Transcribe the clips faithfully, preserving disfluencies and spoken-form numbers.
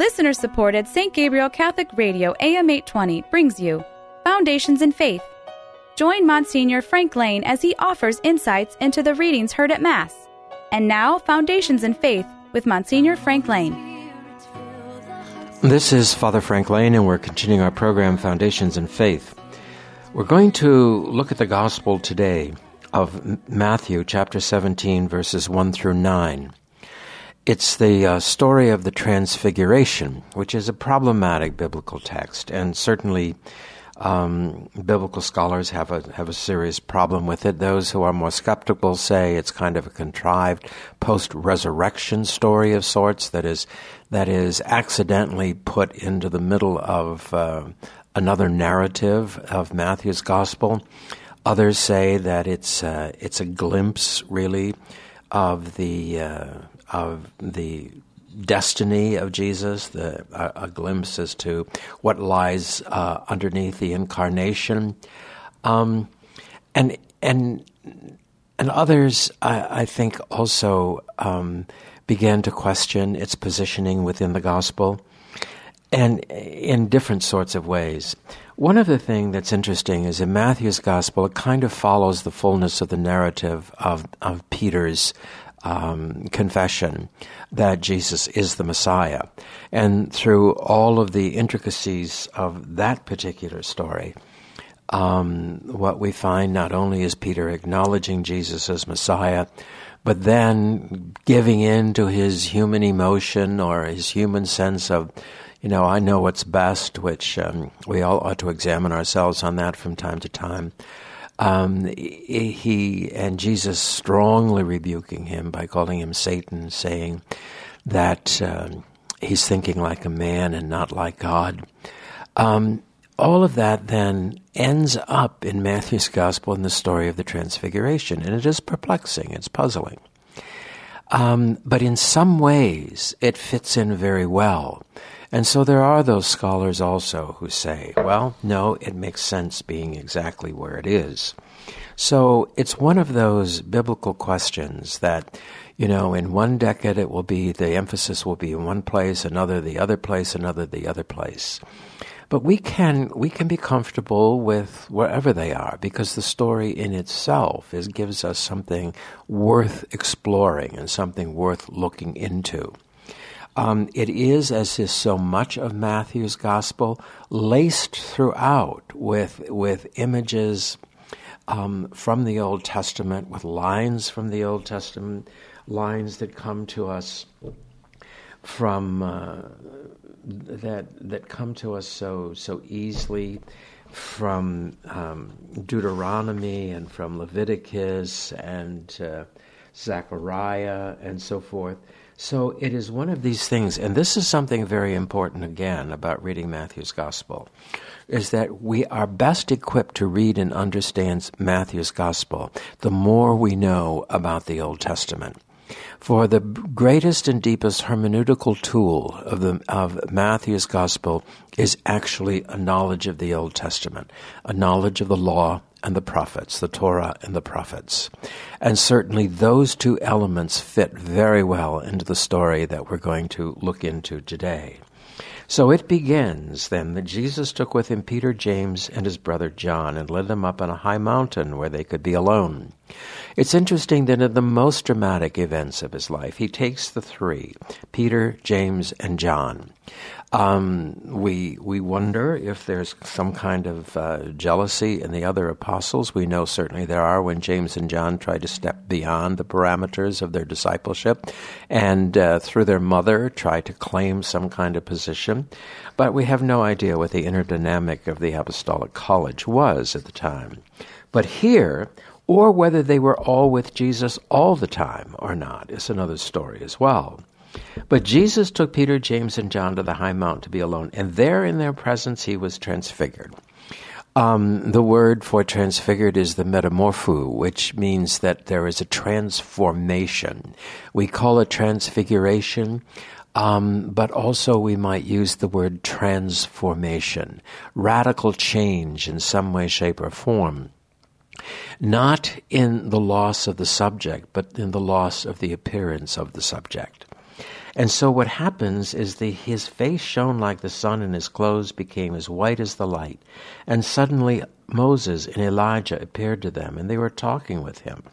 Listener-supported Saint Gabriel Catholic Radio A M eight twenty brings you Foundations in Faith. Join Monsignor Frank Lane as he offers insights into the readings heard at Mass. And now, Foundations in Faith with Monsignor Frank Lane. This is Father Frank Lane, and we're continuing our program, Foundations in Faith. We're going to look at the Gospel today of Matthew chapter seventeen, verses one through nine. It's the uh, story of the Transfiguration, which is a problematic biblical text, and certainly um, biblical scholars have a have a serious problem with it. Those who are more skeptical say it's kind of a contrived post-resurrection story of sorts that is that is accidentally put into the middle of uh, another narrative of Matthew's Gospel. Others say that it's uh, it's a glimpse, really, of the uh, of the destiny of Jesus, the, a, a glimpse as to what lies uh, underneath the incarnation, um, and and and others, I, I think, also um, began to question its positioning within the Gospel, and in different sorts of ways. One of the things that's interesting is in Matthew's Gospel, it kind of follows the fullness of the narrative of, of Peter's um, confession that Jesus is the Messiah. And through all of the intricacies of that particular story, um, what we find not only is Peter acknowledging Jesus as Messiah, but then giving in to his human emotion or his human sense of, you know, I know what's best, which um, we all ought to examine ourselves on that from time to time. Um, he and Jesus strongly rebuking him by calling him Satan, saying that um, he's thinking like a man and not like God. Um, all of that then ends up in Matthew's Gospel in the story of the Transfiguration, and it is perplexing, it's puzzling. Um, but in some ways, it fits in very well. And so there are those scholars also who say, well, no, it makes sense being exactly where it is. So it's one of those biblical questions that, you know, in one decade it will be, the emphasis will be in one place, another the other place, another the other place. But we can we can be comfortable with wherever they are, because the story in itself is gives us something worth exploring and something worth looking into. Um, it is, as is so much of Matthew's Gospel, laced throughout with with images um, from the Old Testament, with lines from the Old Testament, lines that come to us from uh, that that come to us so so easily from um, Deuteronomy and from Leviticus and uh, Zechariah and so forth. So it is one of these things, and this is something very important again about reading Matthew's Gospel, is that we are best equipped to read and understand Matthew's Gospel the more we know about the Old Testament. For the greatest and deepest hermeneutical tool of the of Matthew's Gospel is actually a knowledge of the Old Testament, a knowledge of the law and the prophets, the Torah and the prophets. And certainly those two elements fit very well into the story that we're going to look into today. So it begins then that Jesus took with him Peter, James, and his brother John, and led them up on a high mountain where they could be alone. It's interesting that in the most dramatic events of his life, he takes the three, Peter, James, and John. Um, we we wonder if there's some kind of uh, jealousy in the other apostles. We know certainly there are when James and John try to step beyond the parameters of their discipleship and uh, through their mother try to claim some kind of position. But we have no idea what the inner dynamic of the Apostolic College was at the time. But here, or whether they were all with Jesus all the time or not, is another story as well. But Jesus took Peter, James, and John to the high mount to be alone, and there in their presence he was transfigured. Um, the word for transfigured is the metamorpho, which means that there is a transformation. We call it transfiguration, um, but also we might use the word transformation, radical change in some way, shape, or form. Not in the loss of the subject, but in the loss of the appearance of the subject. And so what happens is the, his face shone like the sun and his clothes became as white as the light. And suddenly Moses and Elijah appeared to them, and they were talking with him.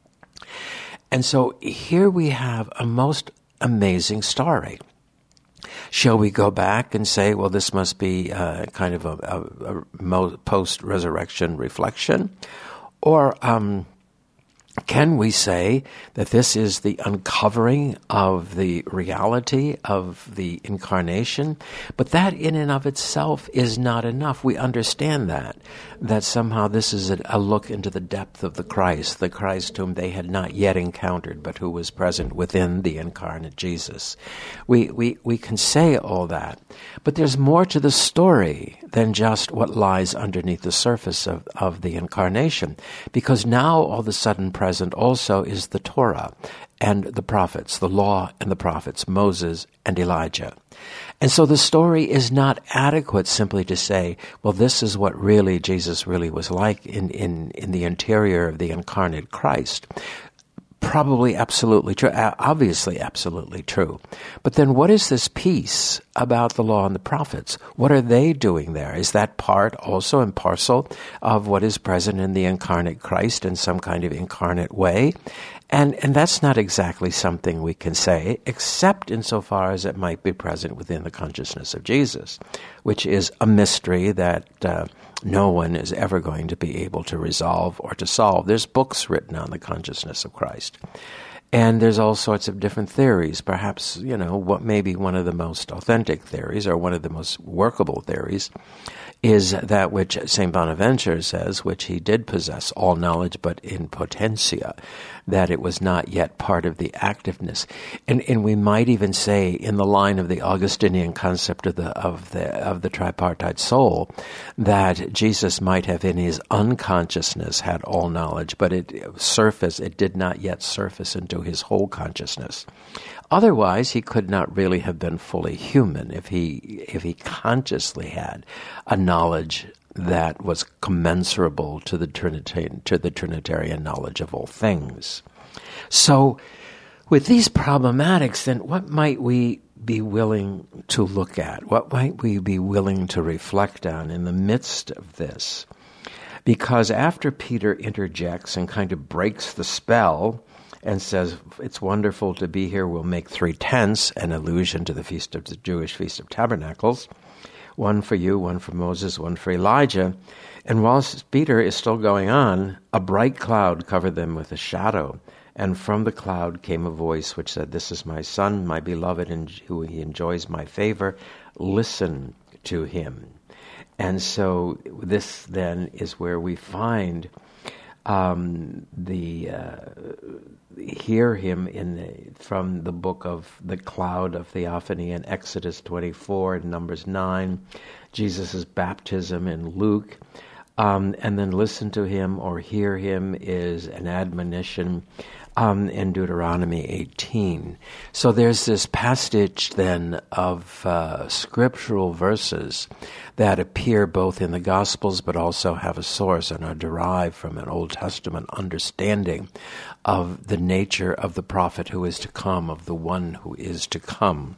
And so here we have a most amazing story. Shall we go back and say, well, this must be uh, kind of a, a, a post-resurrection reflection? Or um, can we say that this is the uncovering of the reality of the incarnation? But that in and of itself is not enough. We understand that, that somehow this is a, a look into the depth of the Christ, the Christ whom they had not yet encountered, but who was present within the incarnate Jesus. We, we, we can say all that, but there's more to the story than just what lies underneath the surface of, of the incarnation, because now all of a sudden present also is the Torah and the prophets, the law and the prophets, Moses and Elijah. And so the story is not adequate simply to say, well, this is what really Jesus really was like in, in, in the interior of the incarnate Christ. Probably absolutely true, obviously absolutely true. But then what is this piece about the law and the prophets? What are they doing there? Is that part also and parcel of what is present in the incarnate Christ in some kind of incarnate way? And and that's not exactly something we can say, except insofar as it might be present within the consciousness of Jesus, which is a mystery that uh, no one is ever going to be able to resolve or to solve. There's books written on the consciousness of Christ. And there's all sorts of different theories. Perhaps, you know, what may be one of the most authentic theories or one of the most workable theories is that which Saint Bonaventure says, which he did possess all knowledge but in potentia, that it was not yet part of the activeness. And and we might even say, in the line of the Augustinian concept of the of the of the tripartite soul, that Jesus might have in his unconsciousness had all knowledge, but it surfaced, it did not yet surface into his whole consciousness. Otherwise, he could not really have been fully human if he if he consciously had a knowledge that was commensurable to the Trinitarian to the Trinitarian knowledge of all things. So, with these problematics, then what might we be willing to look at? What might we be willing to reflect on in the midst of this? Because after Peter interjects and kind of breaks the spell and says, it's wonderful to be here, we'll make three tents, an allusion to the feast of the Jewish Feast of Tabernacles, one for you, one for Moses, one for Elijah. And whilst Peter is still going on, a bright cloud covered them with a shadow, and from the cloud came a voice which said, this is my son, my beloved, and who he enjoys my favor. Listen to him. And so this then is where we find um, the uh, hear him in the, from the book of the cloud of theophany in Exodus twenty-four and Numbers nine, Jesus' baptism in Luke, um, and then listen to him or hear him is an admonition um, in Deuteronomy eighteen. So there's this passage then of uh, scriptural verses that appear both in the Gospels but also have a source and are derived from an Old Testament understanding of the nature of the prophet who is to come, of the one who is to come.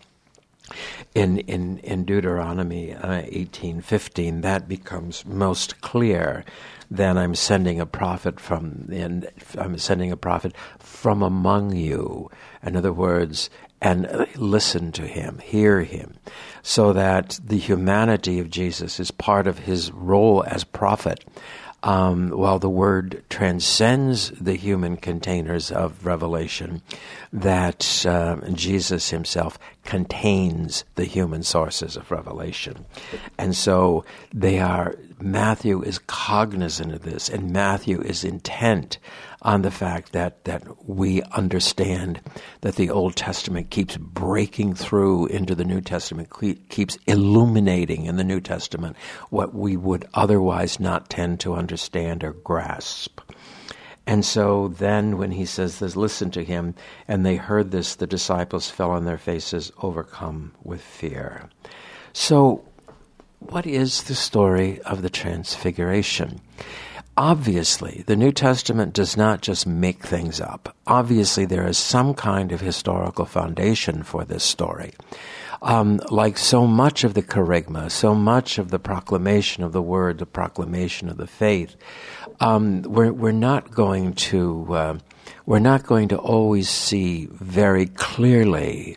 In in, in Deuteronomy uh, eighteen fifteen, that becomes most clear. Then I'm sending a prophet from in, I'm sending a prophet from among you. In other words, and listen to him, hear him, so that the humanity of Jesus is part of his role as prophet. Um, while the word transcends the human containers of revelation, that uh, Jesus himself contains the human sources of revelation. And so they are, Matthew is cognizant of this, and Matthew is intent on the fact that, that we understand that the Old Testament keeps breaking through into the New Testament, keeps illuminating in the New Testament what we would otherwise not tend to understand or grasp. And so then when he says this, listen to him, and they heard this, the disciples fell on their faces, overcome with fear. So what is the story of the Transfiguration? Obviously, the New Testament does not just make things up. Obviously, there is some kind of historical foundation for this story. Um, like so much of the kerygma, so much of the proclamation of the word, the proclamation of the faith, um, we're we're not going to uh, we're not going to always see very clearly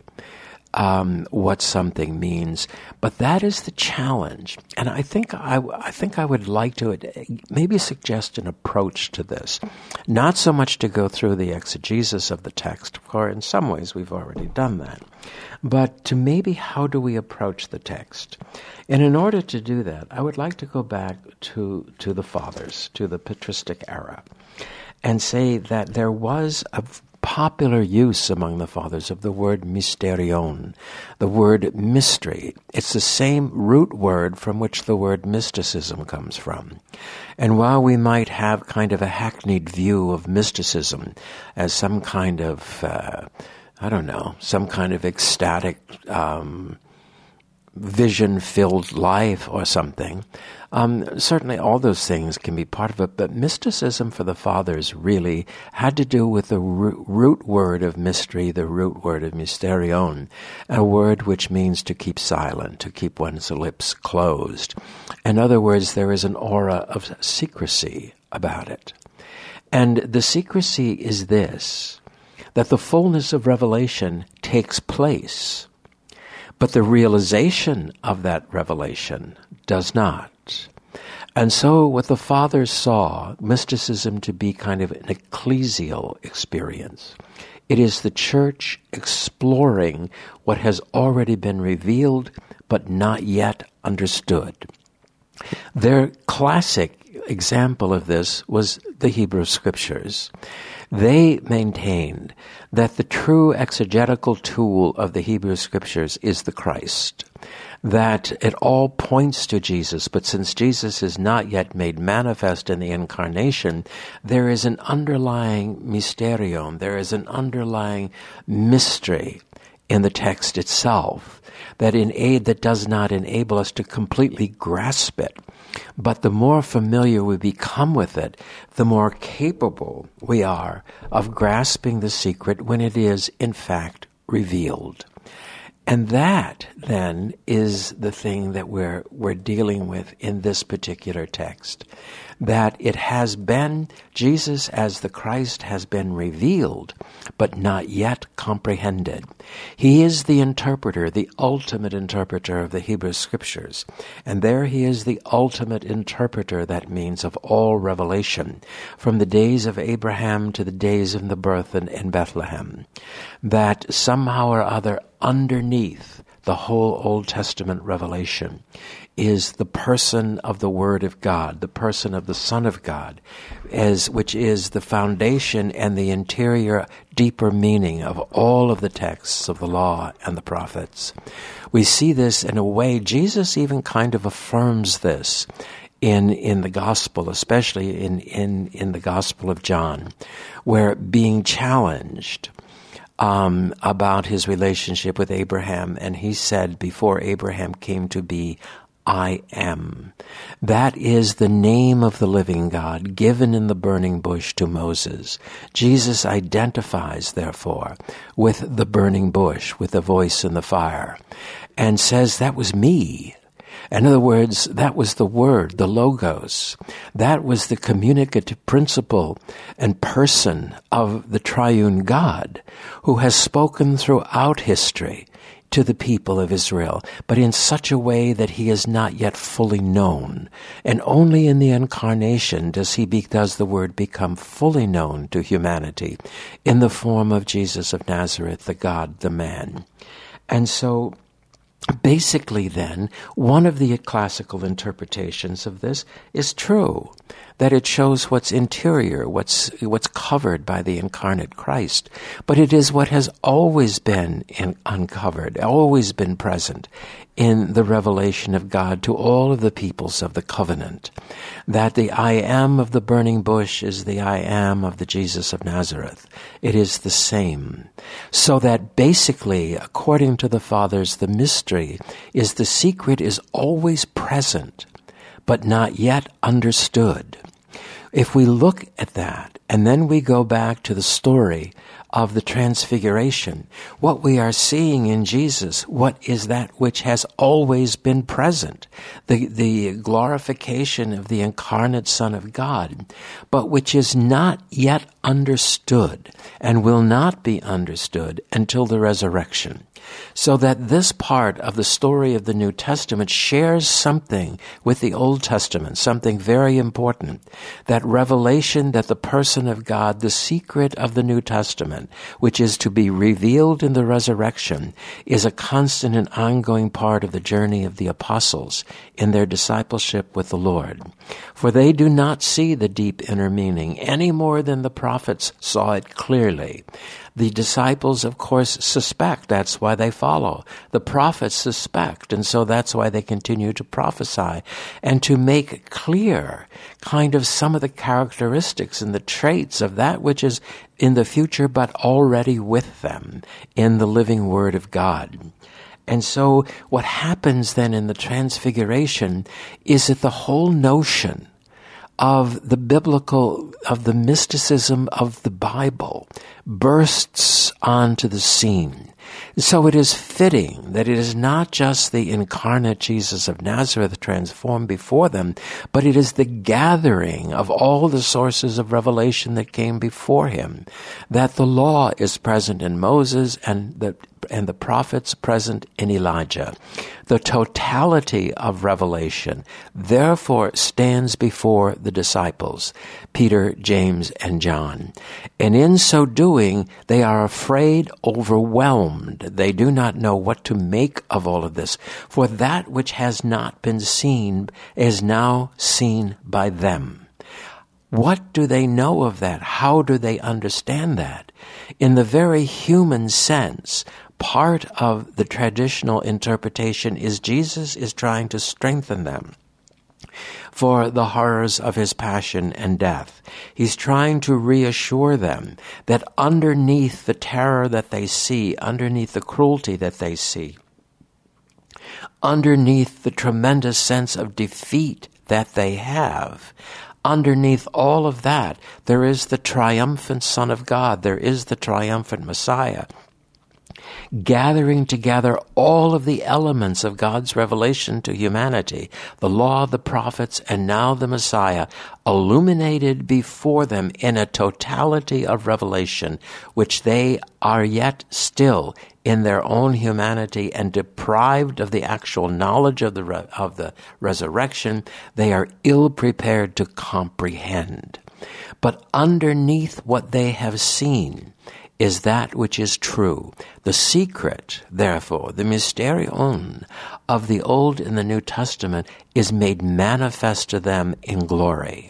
Um, what something means, but that is the challenge. And I think I, I think I would like to maybe suggest an approach to this, not so much to go through the exegesis of the text, for in some ways we've already done that, but to maybe how do we approach the text. And in order to do that, I would like to go back to to the fathers, to the patristic era, and say that there was a popular use among the fathers of the word mysterion, the word mystery. It's the same root word from which the word mysticism comes from. And while we might have kind of a hackneyed view of mysticism as some kind of, uh, I don't know, some kind of ecstatic um, vision-filled life or something, Um, certainly all those things can be part of it, but mysticism for the fathers really had to do with the root word of mystery, the root word of mysterion, a word which means to keep silent, to keep one's lips closed. In other words, there is an aura of secrecy about it. And the secrecy is this, that the fullness of revelation takes place, but the realization of that revelation does not. And so what the fathers saw mysticism to be kind of an ecclesial experience. It is the church exploring what has already been revealed but not yet understood. Their classic example of this was the Hebrew Scriptures. They maintained that the true exegetical tool of the Hebrew Scriptures is the Christ, that it all points to Jesus, but since Jesus is not yet made manifest in the incarnation, there is an underlying mysterion, there is an underlying mystery in the text itself that in aid that does not enable us to completely grasp it. But the more familiar we become with it, the more capable we are of grasping the secret when it is, in fact, revealed. And that, then, is the thing that we're we're dealing with in this particular text. That it has been, Jesus as the Christ has been revealed, but not yet comprehended. He is the interpreter, the ultimate interpreter of the Hebrew Scriptures. And there he is the ultimate interpreter, that means, of all revelation, from the days of Abraham to the days of the birth in, in Bethlehem. That somehow or other, underneath the whole Old Testament revelation is the person of the Word of God, the person of the Son of God, as which is the foundation and the interior, deeper meaning of all of the texts of the law and the prophets. We see this in a way, Jesus even kind of affirms this in in the gospel, especially in, in, in the Gospel of John, where being challenged Um, about his relationship with Abraham, and he said, before Abraham came to be, I am. That is the name of the living God given in the burning bush to Moses. Jesus identifies, therefore, with the burning bush, with the voice in the fire, and says, that was me. In other words, that was the Word, the Logos. That was the communicative principle and person of the triune God, who has spoken throughout history to the people of Israel, but in such a way that he is not yet fully known. And only in the incarnation does he be, does the Word become fully known to humanity in the form of Jesus of Nazareth, the God, the man. And so, basically, then, one of the classical interpretations of this is true, that it shows what's interior, what's what's covered by the incarnate Christ. But it is what has always been in, uncovered, always been present in the revelation of God to all of the peoples of the covenant. That the I am of the burning bush is the I am of the Jesus of Nazareth. It is the same. So that basically, according to the fathers, the mystery is the secret is always present, but not yet understood. If we look at that, and then we go back to the story of the Transfiguration, what we are seeing in Jesus, what is that which has always been present, the, the glorification of the incarnate Son of God, but which is not yet understood and will not be understood until the resurrection. So that this part of the story of the New Testament shares something with the Old Testament, something very important. That revelation that the person of God, the secret of the New Testament, which is to be revealed in the resurrection, is a constant and ongoing part of the journey of the apostles in their discipleship with the Lord. For they do not see the deep inner meaning any more than the prophets saw it clearly. The disciples, of course, suspect. That's why they follow. The prophets suspect, and so that's why they continue to prophesy and to make clear kind of some of the characteristics and the traits of that which is in the future but already with them in the living Word of God. And so what happens then in the Transfiguration is that the whole notion of the biblical, of the mysticism of the Bible bursts onto the scene. So it is fitting that it is not just the incarnate Jesus of Nazareth transformed before them, but it is the gathering of all the sources of revelation that came before him, that the law is present in Moses and the and the prophets present in Elijah. The totality of revelation, therefore, stands before the disciples, Peter, James, and John. And in so doing, they are afraid, overwhelmed. They do not know what to make of all of this, for that which has not been seen is now seen by them. What do they know of that? How do they understand that? In the very human sense, part of the traditional interpretation is Jesus is trying to strengthen them for the horrors of his passion and death. He's trying to reassure them that underneath the terror that they see, underneath the cruelty that they see, underneath the tremendous sense of defeat that they have, underneath all of that, there is the triumphant Son of God. There is the triumphant Messiah, gathering together all of the elements of God's revelation to humanity, the law, the prophets, and now the Messiah, illuminated before them in a totality of revelation, which they are yet still in their own humanity and deprived of the actual knowledge of the re- of the resurrection. They are ill-prepared to comprehend. But underneath what they have seen is that which is true. The secret, therefore, the mysterion of the Old and the New Testament is made manifest to them in glory.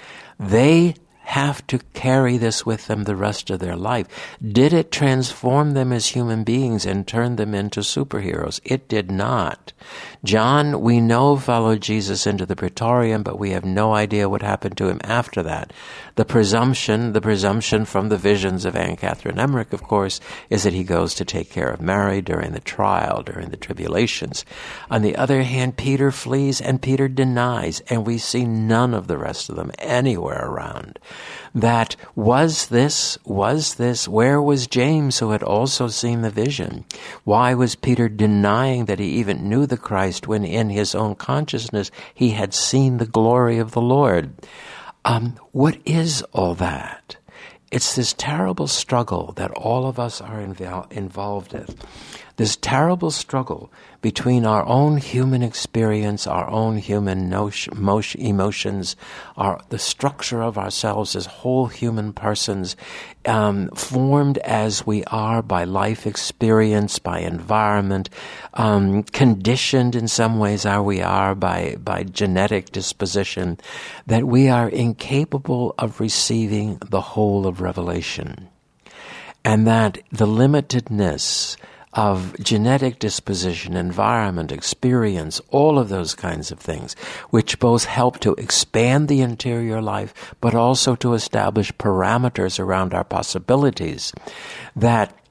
They have to carry this with them the rest of their life. Did it transform them as human beings and turn them into superheroes? It did not. John, we know, followed Jesus into the Praetorium, but we have no idea what happened to him after that. The presumption, the presumption from the visions of Anne Catherine Emmerich, of course, is that he goes to take care of Mary during the trial, during the tribulations. On the other hand, Peter flees and Peter denies, and we see none of the rest of them anywhere around. That was this, was this, where was James who had also seen the vision? Why was Peter denying that he even knew the Christ when in his own consciousness he had seen the glory of the Lord? Um, what is all that? It's this terrible struggle that all of us are invo- involved in. This terrible struggle between our own human experience, our own human notion, motion, emotions, our, the structure of ourselves as whole human persons, um, formed as we are by life experience, by environment, um, conditioned in some ways how we are by, by genetic disposition, that we are incapable of receiving the whole of revelation. And that the limitedness of genetic disposition, environment, experience, all of those kinds of things, which both help to expand the interior life, but also to establish parameters around our possibilities, that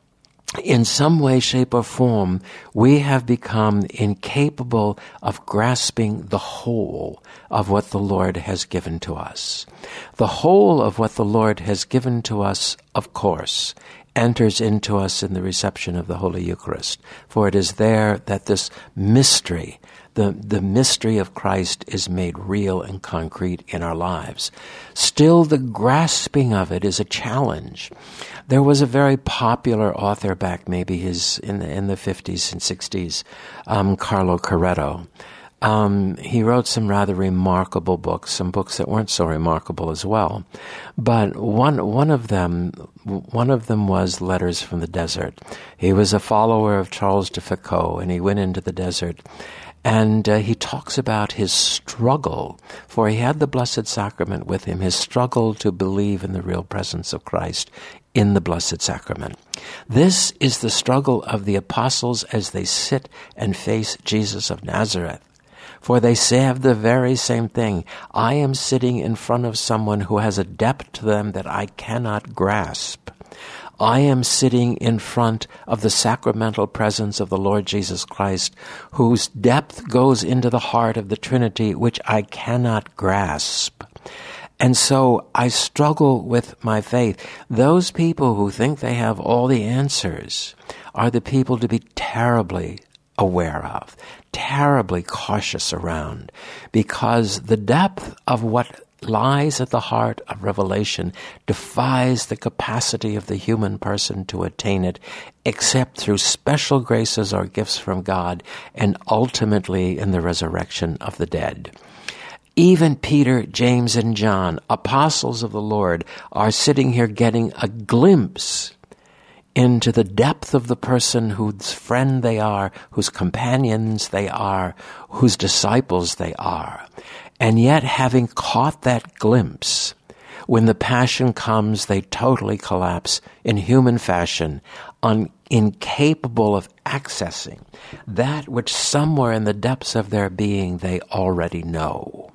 in some way, shape, or form, we have become incapable of grasping the whole of what the Lord has given to us. The whole of what the Lord has given to us, of course, enters into us in the reception of the Holy Eucharist. For it is there that this mystery, the, the mystery of Christ, is made real and concrete in our lives. Still, the grasping of it is a challenge. There was a very popular author back maybe his in the in the fifties and sixties, um, Carlo Carretto. Um, he wrote some rather remarkable books, some books that weren't so remarkable as well. But one one of them one of them was Letters from the Desert. He was a follower of Charles de Foucault, and he went into the desert. And uh, he talks about his struggle, for he had the Blessed Sacrament with him, his struggle to believe in the real presence of Christ in the Blessed Sacrament. This is the struggle of the apostles as they sit and face Jesus of Nazareth. For they say of the very same thing, I am sitting in front of someone who has a depth to them that I cannot grasp. I am sitting in front of the sacramental presence of the Lord Jesus Christ, whose depth goes into the heart of the Trinity, which I cannot grasp. And so I struggle with my faith. Those people who think they have all the answers are the people to be terribly aware of, terribly cautious around, because the depth of what lies at the heart of revelation defies the capacity of the human person to attain it, except through special graces or gifts from God, and ultimately in the resurrection of the dead. Even Peter, James, and John, apostles of the Lord, are sitting here getting a glimpse into the depth of the person whose friend they are, whose companions they are, whose disciples they are. And yet, having caught that glimpse, when the passion comes, they totally collapse in human fashion, un- incapable of accessing that which somewhere in the depths of their being they already know.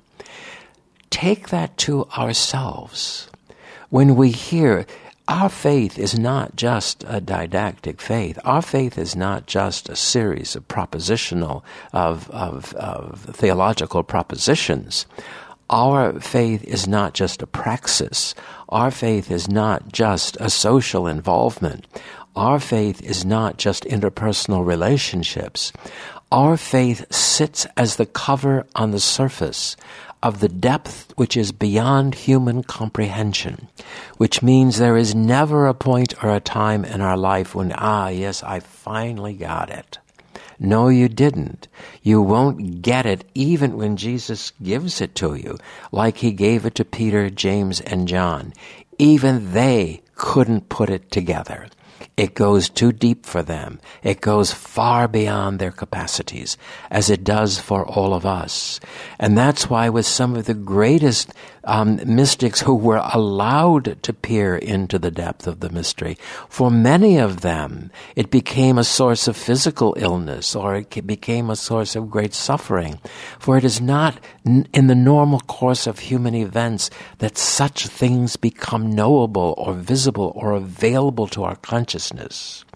Take that to ourselves. When we hear, our faith is not just a didactic faith. Our faith is not just a series of propositional, of, of, of theological propositions. Our faith is not just a praxis. Our faith is not just a social involvement. Our faith is not just interpersonal relationships. Our faith sits as the cover on the surface of the depth which is beyond human comprehension, which means there is never a point or a time in our life when, ah, yes, I finally got it. No, you didn't. You won't get it even when Jesus gives it to you, like he gave it to Peter, James, and John. Even they couldn't put it together. It goes too deep for them. It goes far beyond their capacities, as it does for all of us. And that's why with some of the greatest um, mystics who were allowed to peer into the depth of the mystery, for many of them, it became a source of physical illness, or it became a source of great suffering. For it is not n- in the normal course of human events that such things become knowable or visible or available to our consciousness.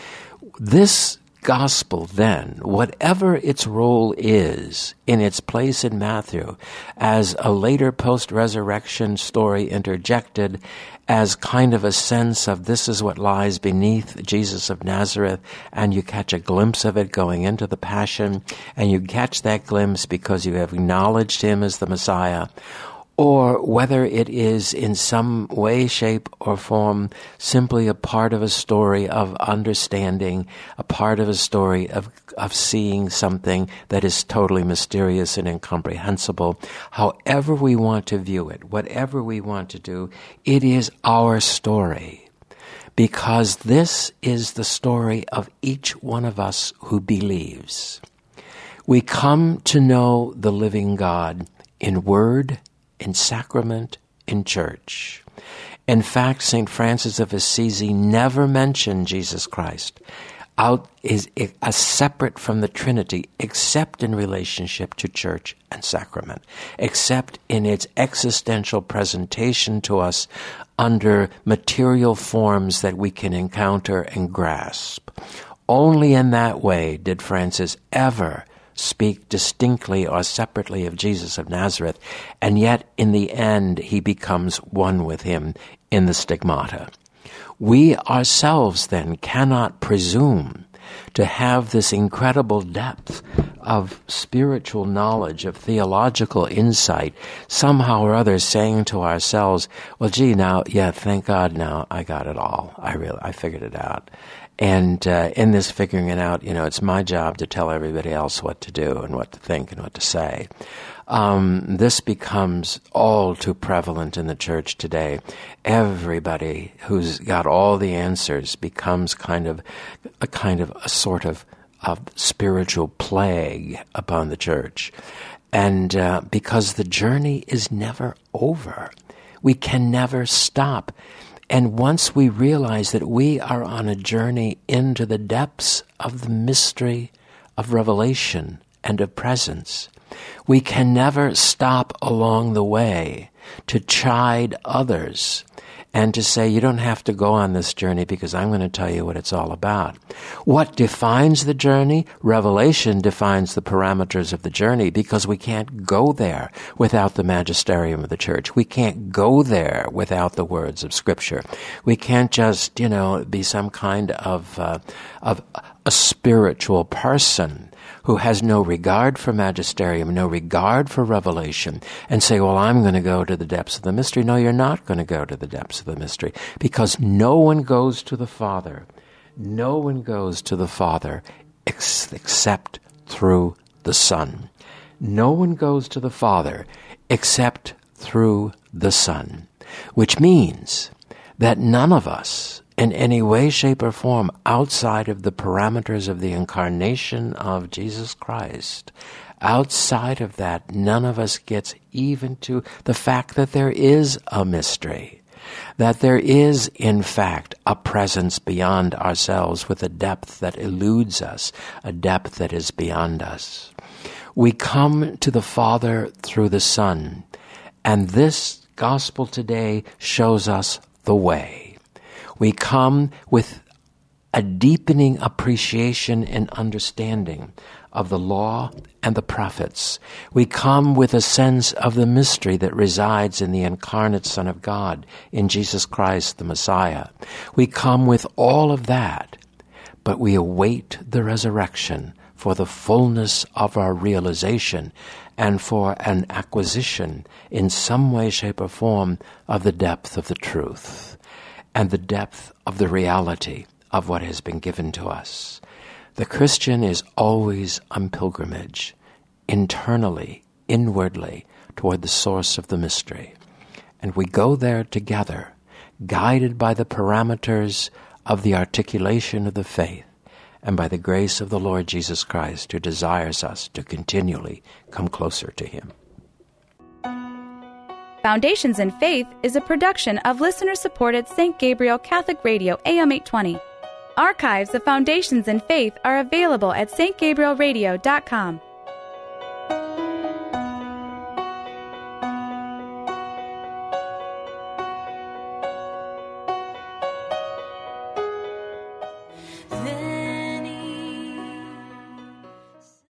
This gospel, then, whatever its role is in its place in Matthew, as a later post-resurrection story interjected, as kind of a sense of this is what lies beneath Jesus of Nazareth, and you catch a glimpse of it going into the Passion, and you catch that glimpse because you have acknowledged him as the Messiah, or whether it is in some way, shape, or form simply a part of a story of understanding, a part of a story of, of seeing something that is totally mysterious and incomprehensible. However we want to view it, whatever we want to do, it is our story. Because this is the story of each one of us who believes. We come to know the living God in word, in sacrament, in church. In fact, Saint Francis of Assisi never mentioned Jesus Christ out is a separate from the Trinity, except in relationship to church and sacrament, except in its existential presentation to us under material forms that we can encounter and grasp. Only in that way did Francis ever speak distinctly or separately of Jesus of Nazareth, and yet in the end he becomes one with him in the stigmata. We ourselves then cannot presume to have this incredible depth of spiritual knowledge, of theological insight, somehow or other saying to ourselves, well, gee, now, yeah, thank God now I got it all. I really, I figured it out. And uh, in this figuring it out, you know, it's my job to tell everybody else what to do and what to think and what to say. Um, this becomes all too prevalent in the church today. Everybody who's got all the answers becomes kind of a kind of a sort of, of spiritual plague upon the church. And uh, because the journey is never over. We can never stop. And once we realize that we are on a journey into the depths of the mystery of revelation and of presence, we can never stop along the way to chide others and to say, you don't have to go on this journey because I'm going to tell you what it's all about. What defines the journey? Revelation defines the parameters of the journey, because we can't go there without the magisterium of the church. We can't go there without the words of Scripture. We can't just, you know, be some kind of uh, of a spiritual person who has no regard for magisterium, no regard for revelation, and say, well, I'm going to go to the depths of the mystery. No, you're not going to go to the depths of the mystery, because no one goes to the Father. No one goes to the Father ex- except through the Son. No one goes to the Father except through the Son, which means that none of us, in any way, shape, or form, outside of the parameters of the incarnation of Jesus Christ, outside of that, none of us gets even to the fact that there is a mystery, that there is, in fact, a presence beyond ourselves with a depth that eludes us, a depth that is beyond us. We come to the Father through the Son, and this gospel today shows us the way. We come with a deepening appreciation and understanding of the law and the prophets. We come with a sense of the mystery that resides in the incarnate Son of God, in Jesus Christ, the Messiah. We come with all of that, but we await the resurrection for the fullness of our realization and for an acquisition in some way, shape, or form of the depth of the truth and the depth of the reality of what has been given to us. The Christian is always on pilgrimage, internally, inwardly, toward the source of the mystery. And we go there together, guided by the parameters of the articulation of the faith, and by the grace of the Lord Jesus Christ, who desires us to continually come closer to Him. Foundations in Faith is a production of listener-supported Saint Gabriel Catholic Radio A M eight twenty. Archives of Foundations in Faith are available at s t gabriel radio dot com.